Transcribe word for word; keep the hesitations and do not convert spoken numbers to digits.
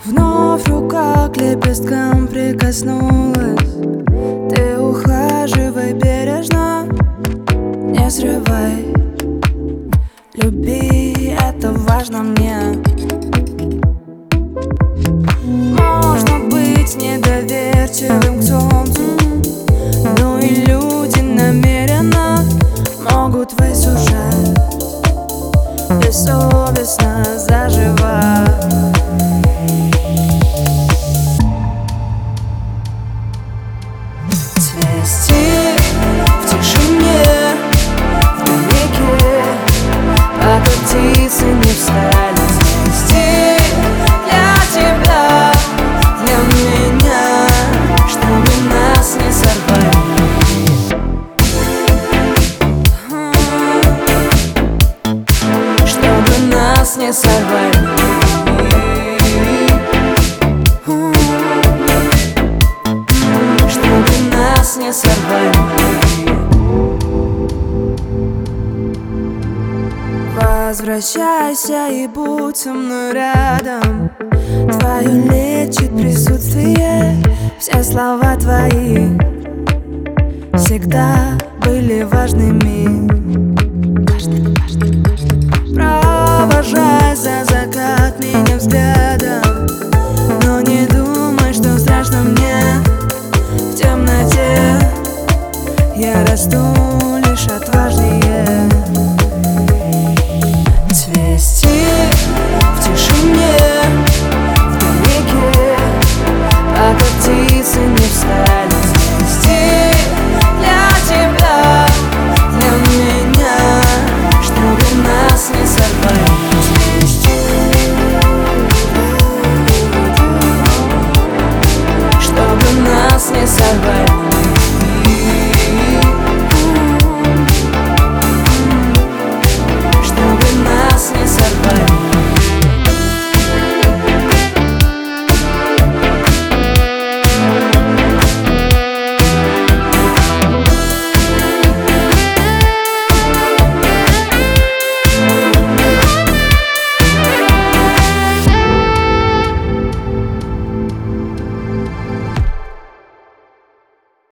Вновь рука к лепесткам прикоснулась. Ты ухаживай бережно, не срывай. Люби, это важно мне. Можно быть недоверчивым к солнцу, но и люди намеренно могут высушать бессовестно заживо. Цвести в тишине, вдалеке, пока птицы не встали. Цвести для тебя, для меня, чтобы нас не сорвали, чтобы нас не сорвали. Не сорвали. Возвращайся и будь со мной рядом. Твое лечит присутствие. Все слова твои всегда были важными. Провожай за закат меня взглядом.